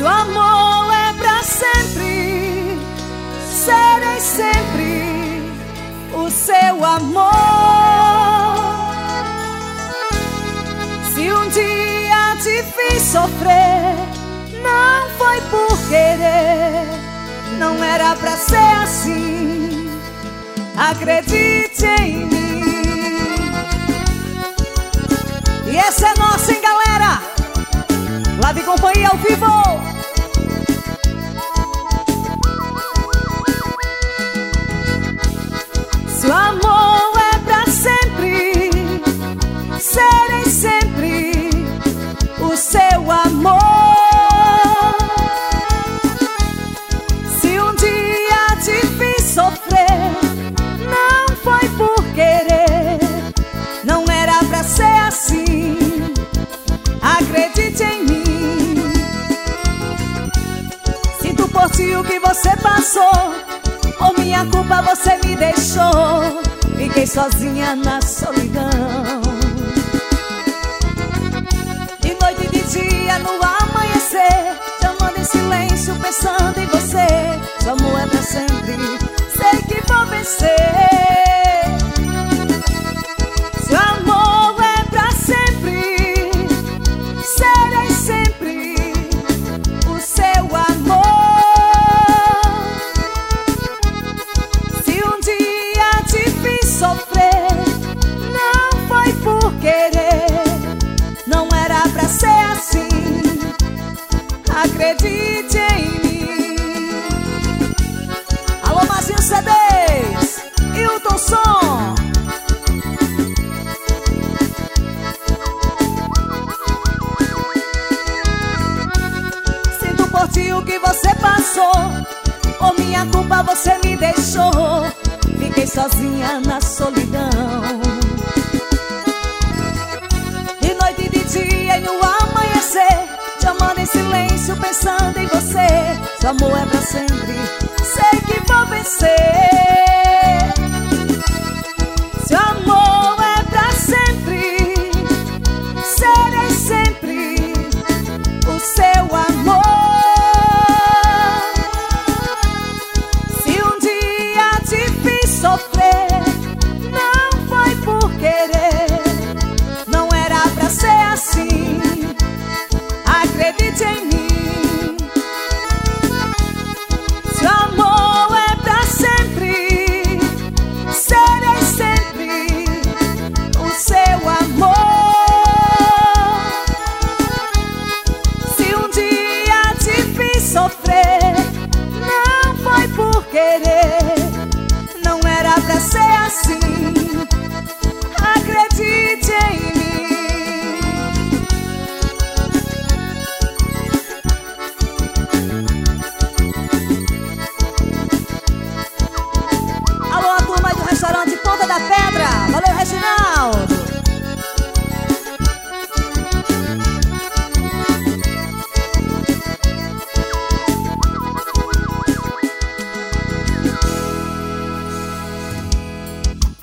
o amor é pra sempre, serei sempre o seu amor. Se um dia te fiz sofrer, não foi por querer, não era pra ser assim. Acredite em mim. E essa é nossa, hein, galera? Lave Companhia ao vivo. Se o amor é pra sempre, serei sempre o seu amor. Se um dia te fiz sofrer, não foi por querer, não era pra ser assim. Acredite em mim. Sinto por ti o que você passou, por minha culpa você me deixou. Fiquei sozinha na solidão. De noite e de dia no amanhecer, chamando em silêncio, pensando em você. Seu amor é pra sempre, sei que vou vencer. Seu amor é pra sempre, serei sempre o seu amor. Se um dia te fiz sofrer, não foi por querer, não era pra ser assim. Acredite em mim. Alô, Mazinho CDs, Hilton Som. Sinto por ti o que você passou, por minha culpa você me deixou. Fiquei sozinha na solidão. De noite e de dia e no amanhecer, chamando em silêncio, pensando em você. Seu amor é pra sempre, sei que vou vencer. Seu amor é pra sempre, serei sempre o seu amor. Se um dia te fiz sofrer, não foi por querer, não era pra ser assim. Acredite em mim. Seu amor é pra sempre, serei sempre o seu amor. Se um dia te fiz sofrer, não foi por querer, não era pra ser assim.